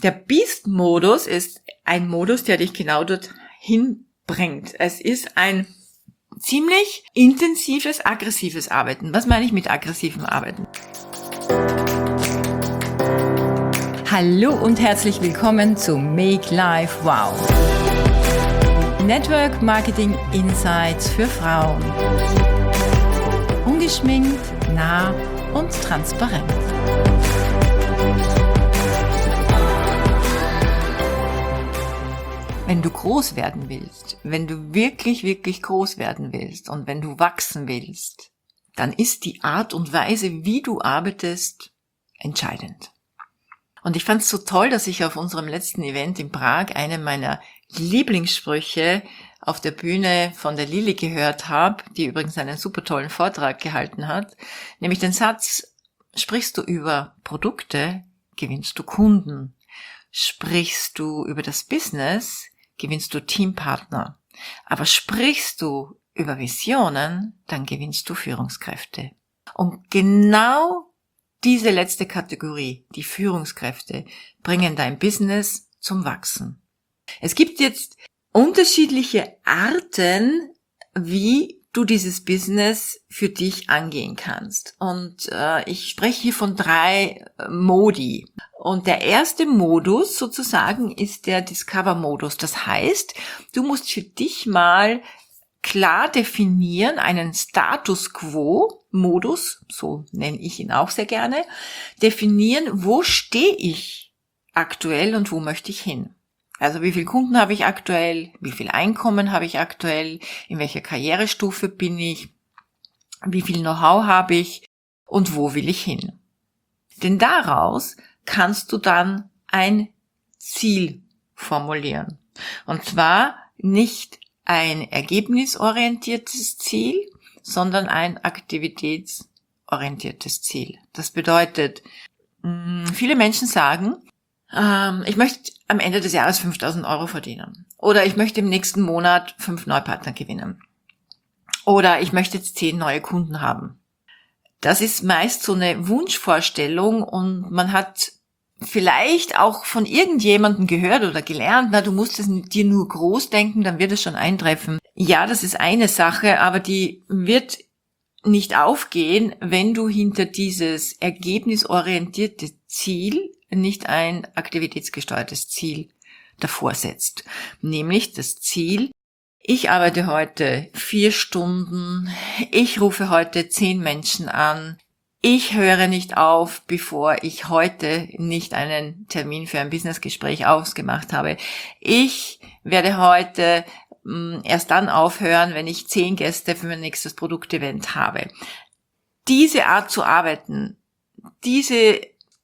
Der Beast-Modus ist ein Modus, der dich genau dorthin bringt. Es ist ein ziemlich intensives, aggressives Arbeiten. Was meine ich mit aggressivem Arbeiten? Hallo und herzlich willkommen zu Make Life Wow. Network Marketing Insights für Frauen. Ungeschminkt, nah und transparent. Wenn du groß werden willst, wenn du wirklich, wirklich groß werden willst und wenn du wachsen willst, dann ist die Art und Weise, wie du arbeitest, entscheidend. Und ich fand es so toll, dass ich auf unserem letzten Event in Prag einen meiner Lieblingssprüche auf der Bühne von der Lilly gehört habe, die übrigens einen super tollen Vortrag gehalten hat, nämlich den Satz: Sprichst du über Produkte, gewinnst du Kunden. Sprichst du über das Business, gewinnst du Teampartner. Aber sprichst du über Visionen, dann gewinnst du Führungskräfte. Und genau diese letzte Kategorie, die Führungskräfte, bringen dein Business zum Wachsen. Es gibt jetzt unterschiedliche Arten, wie du dieses Business für dich angehen kannst. Und ich spreche hier von 3 Modi. Und der erste Modus sozusagen ist der Discover-Modus. Das heißt, du musst für dich mal klar definieren, einen Status Quo-Modus, so nenne ich ihn auch sehr gerne, definieren, wo stehe ich aktuell und wo möchte ich hin. Also wie viele Kunden habe ich aktuell, wie viel Einkommen habe ich aktuell, in welcher Karrierestufe bin ich, wie viel Know-how habe ich und wo will ich hin. Denn daraus kannst du dann ein Ziel formulieren. Und zwar nicht ein ergebnisorientiertes Ziel, sondern ein aktivitätsorientiertes Ziel. Das bedeutet, viele Menschen sagen, ich möchte am Ende des Jahres 5.000 Euro verdienen. Oder ich möchte im nächsten Monat 5 Neupartner gewinnen. Oder ich möchte jetzt 10 neue Kunden haben. Das ist meist so eine Wunschvorstellung und man hat vielleicht auch von irgendjemandem gehört oder gelernt, du musst es dir nur groß denken, dann wird es schon eintreffen. Ja, das ist eine Sache, aber die wird nicht aufgehen, wenn du hinter dieses ergebnisorientierte Ziel nicht ein aktivitätsgesteuertes Ziel davor setzt. Nämlich das Ziel: Ich arbeite heute 4 Stunden, ich rufe heute 10 Menschen an, ich höre nicht auf, bevor ich heute nicht einen Termin für ein Businessgespräch ausgemacht habe. Ich werde heute erst dann aufhören, wenn ich 10 Gäste für mein nächstes Produktevent habe. Diese Art zu arbeiten, diese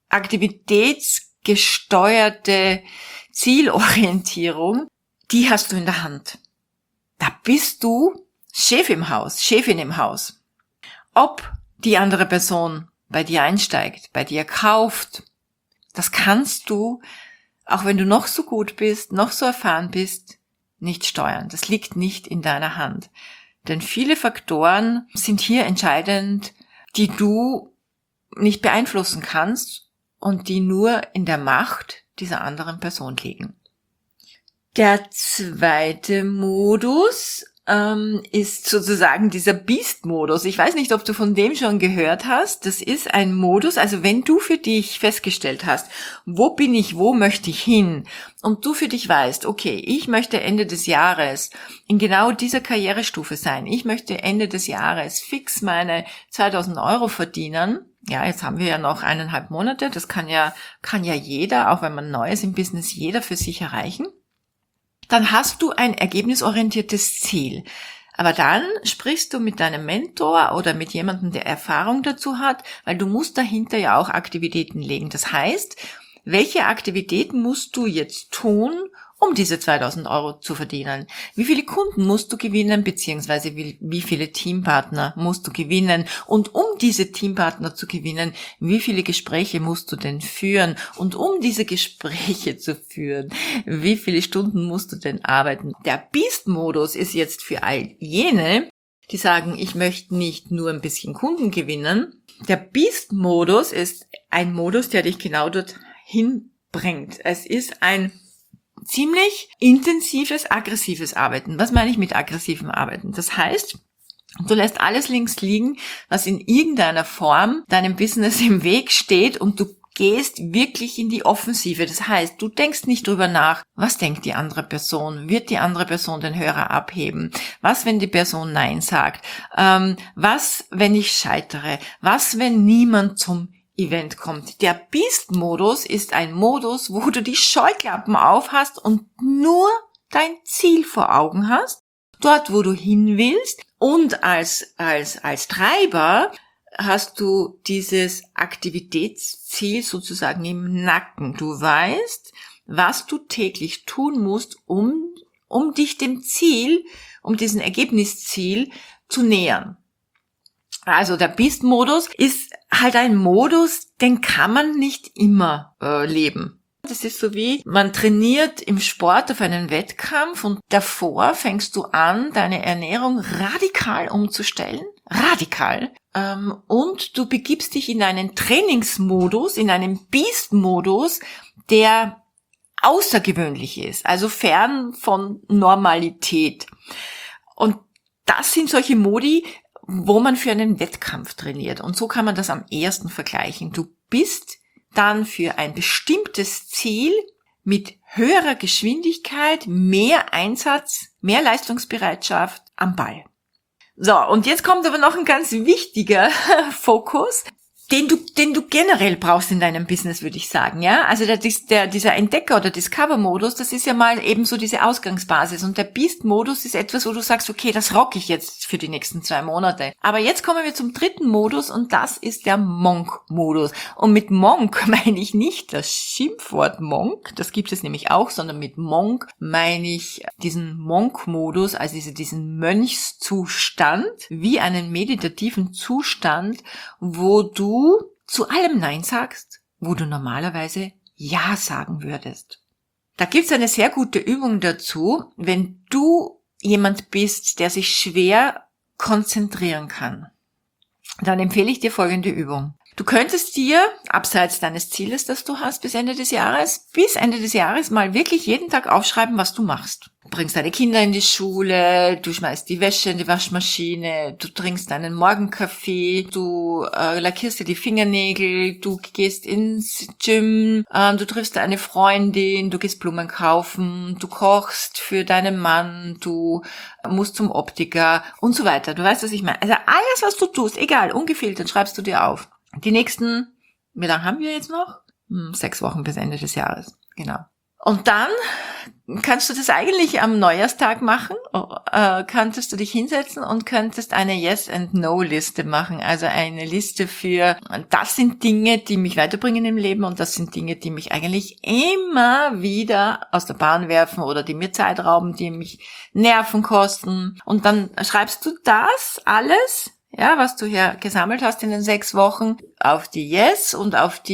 aktivitätsgesteuerte Zielorientierung, die hast du in der Hand. Da bist du Chef im Haus, Chefin im Haus. Ob die andere Person bei dir einsteigt, bei dir kauft, das kannst du, auch wenn du noch so gut bist, noch so erfahren bist, nicht steuern. Das liegt nicht in deiner Hand. Denn viele Faktoren sind hier entscheidend, die du nicht beeinflussen kannst und die nur in der Macht dieser anderen Person liegen. Der zweite Modus ist sozusagen dieser Beast-Modus. Ich weiß nicht, ob du von dem schon gehört hast. Das ist ein Modus, also wenn du für dich festgestellt hast, wo bin ich, wo möchte ich hin, und du für dich weißt, okay, ich möchte Ende des Jahres in genau dieser Karrierestufe sein. Ich möchte Ende des Jahres fix meine 2.000 Euro verdienen. Ja, jetzt haben wir ja noch 1,5 Monate. Das kann ja jeder, auch wenn man neu ist im Business, jeder für sich erreichen. Dann hast du ein ergebnisorientiertes Ziel. Aber dann sprichst du mit deinem Mentor oder mit jemandem, der Erfahrung dazu hat, weil du musst dahinter ja auch Aktivitäten legen. Das heißt, welche Aktivitäten musst du jetzt tun, um diese 2.000 Euro zu verdienen? Wie viele Kunden musst du gewinnen, beziehungsweise wie viele Teampartner musst du gewinnen? Und um diese Teampartner zu gewinnen, wie viele Gespräche musst du denn führen? Und um diese Gespräche zu führen, wie viele Stunden musst du denn arbeiten? Der Beast-Modus ist jetzt für all jene, die sagen, ich möchte nicht nur ein bisschen Kunden gewinnen. Der Beast-Modus ist ein Modus, der dich genau dorthin bringt. Es ist ein ziemlich intensives, aggressives Arbeiten. Was meine ich mit aggressivem Arbeiten? Das heißt, du lässt alles links liegen, was in irgendeiner Form deinem Business im Weg steht und du gehst wirklich in die Offensive. Das heißt, du denkst nicht drüber nach, was denkt die andere Person? Wird die andere Person den Hörer abheben? Was, wenn die Person Nein sagt? Was, wenn ich scheitere? Was, wenn niemand zum Event kommt? Der Beast-Modus ist ein Modus, wo du die Scheuklappen aufhast und nur dein Ziel vor Augen hast, dort, wo du hin willst, und als Treiber hast du dieses Aktivitätsziel sozusagen im Nacken. Du weißt, was du täglich tun musst, um dich dem Ziel, um diesen Ergebnisziel zu nähern. Also der Beast-Modus ist halt ein Modus, den kann man nicht immer leben. Das ist so wie, man trainiert im Sport auf einen Wettkampf und davor fängst du an, deine Ernährung radikal umzustellen. Radikal. Und du begibst dich in einen Trainingsmodus, in einen Beast-Modus, der außergewöhnlich ist, also fern von Normalität. Und das sind solche Modi, wo man für einen Wettkampf trainiert. Und so kann man das am ehesten vergleichen. Du bist dann für ein bestimmtes Ziel mit höherer Geschwindigkeit, mehr Einsatz, mehr Leistungsbereitschaft am Ball. So, und jetzt kommt aber noch ein ganz wichtiger Fokus, den du generell brauchst in deinem Business, würde ich sagen, ja. Also dieser Entdecker- oder Discover-Modus, das ist ja mal eben so diese Ausgangsbasis. Und der Beast-Modus ist etwas, wo du sagst, okay, das rock ich jetzt für die nächsten 2 Monate. Aber jetzt kommen wir zum dritten Modus und das ist der Monk-Modus. Und mit Monk meine ich nicht das Schimpfwort Monk, das gibt es nämlich auch, sondern mit Monk meine ich diesen Monk-Modus, also diesen Mönchszustand, wie einen meditativen Zustand, wo du zu allem Nein sagst, wo du normalerweise Ja sagen würdest. Da gibt's eine sehr gute Übung dazu, wenn du jemand bist, der sich schwer konzentrieren kann. Dann empfehle ich dir folgende Übung. Du könntest dir, abseits deines Zieles, das du hast bis Ende des Jahres, mal wirklich jeden Tag aufschreiben, was du machst. Du bringst deine Kinder in die Schule, du schmeißt die Wäsche in die Waschmaschine, du trinkst deinen Morgenkaffee, du lackierst dir die Fingernägel, du gehst ins Gym, du triffst eine Freundin, du gehst Blumen kaufen, du kochst für deinen Mann, du musst zum Optiker und so weiter. Du weißt, was ich meine. Also alles, was du tust, egal, ungefiltert, schreibst du dir auf. Die nächsten, wie lange haben wir jetzt noch? 6 Wochen bis Ende des Jahres, genau. Und dann kannst du das eigentlich am Neujahrstag machen, könntest du dich hinsetzen und könntest eine Yes-and-No-Liste machen, also eine Liste für, das sind Dinge, die mich weiterbringen im Leben und das sind Dinge, die mich eigentlich immer wieder aus der Bahn werfen oder die mir Zeit rauben, die mich Nerven kosten. Und dann schreibst du das alles, ja, was du hier gesammelt hast in den 6 Wochen, auf die Yes- und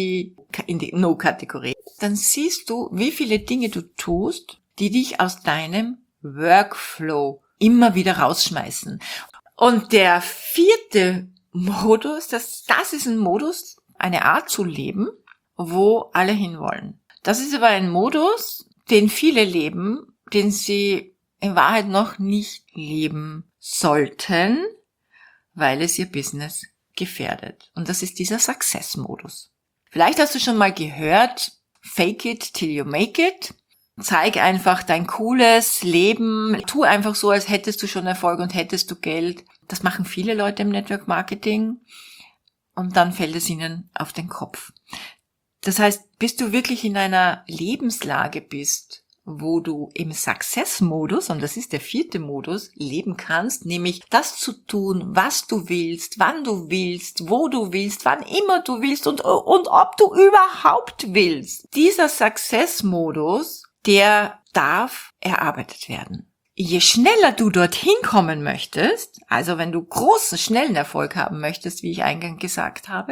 in die No-Kategorie. Dann siehst du, wie viele Dinge du tust, die dich aus deinem Workflow immer wieder rausschmeißen. Und der 4. Modus, das ist ein Modus, eine Art zu leben, wo alle hinwollen. Das ist aber ein Modus, den viele leben, den sie in Wahrheit noch nicht leben sollten, weil es ihr Business gefährdet. Und das ist dieser Success-Modus. Vielleicht hast du schon mal gehört, fake it till you make it. Zeig einfach dein cooles Leben. Tu einfach so, als hättest du schon Erfolg und hättest du Geld. Das machen viele Leute im Network Marketing. Und dann fällt es ihnen auf den Kopf. Das heißt, bis du wirklich in einer Lebenslage bist, wo du im Success-Modus, und das ist der 4. Modus, leben kannst, nämlich das zu tun, was du willst, wann du willst, wo du willst, wann immer du willst und ob du überhaupt willst. Dieser Success-Modus, der darf erarbeitet werden. Je schneller du dorthin kommen möchtest, also wenn du großen, schnellen Erfolg haben möchtest, wie ich eingangs gesagt habe,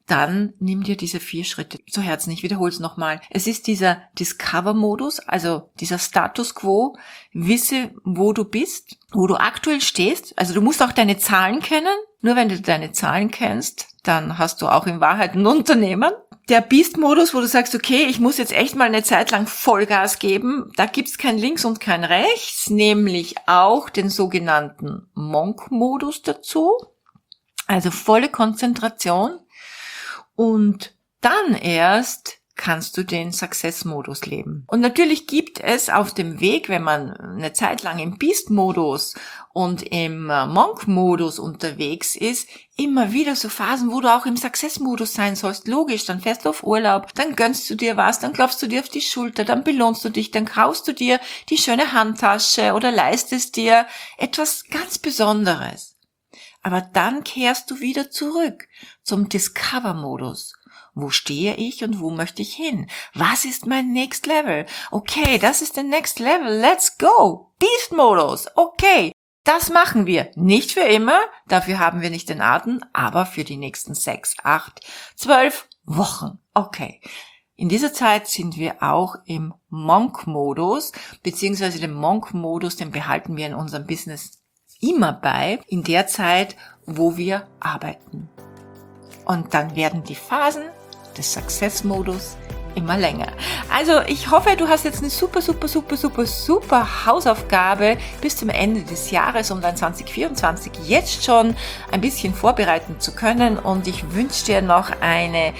dann nimm dir diese 4 Schritte zu Herzen. Ich wiederhole es nochmal. Es ist dieser Discover-Modus, also dieser Status Quo. Wisse, wo du bist, wo du aktuell stehst. Also du musst auch deine Zahlen kennen. Nur wenn du deine Zahlen kennst, dann hast du auch in Wahrheit ein Unternehmen. Der Beast-Modus, wo du sagst, okay, ich muss jetzt echt mal eine Zeit lang Vollgas geben. Da gibt's kein Links und kein Rechts, nämlich auch den sogenannten Monk-Modus dazu. Also volle Konzentration. Und dann erst kannst du den Success-Modus leben. Und natürlich gibt es auf dem Weg, wenn man eine Zeit lang im Beast-Modus und im Monk-Modus unterwegs ist, immer wieder so Phasen, wo du auch im Success-Modus sein sollst. Logisch, dann fährst du auf Urlaub, dann gönnst du dir was, dann klopfst du dir auf die Schulter, dann belohnst du dich, dann kaufst du dir die schöne Handtasche oder leistest dir etwas ganz Besonderes. Aber dann kehrst du wieder zurück zum Discover-Modus. Wo stehe ich und wo möchte ich hin? Was ist mein Next Level? Okay, das ist der Next Level. Let's go! Beast-Modus. Okay, das machen wir. Nicht für immer, dafür haben wir nicht den Atem, aber für die nächsten 6, 8, 12 Wochen. Okay. In dieser Zeit sind wir auch im Monk-Modus, beziehungsweise den Monk-Modus, den behalten wir in unserem Business immer bei, in der Zeit, wo wir arbeiten. Und dann werden die Phasen des Success-Modus immer länger. Also ich hoffe, du hast jetzt eine super Hausaufgabe bis zum Ende des Jahres, um dein 2024 jetzt schon ein bisschen vorbereiten zu können. Und ich wünsche dir noch eine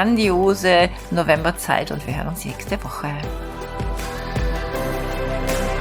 grandiose Novemberzeit und wir hören uns nächste Woche.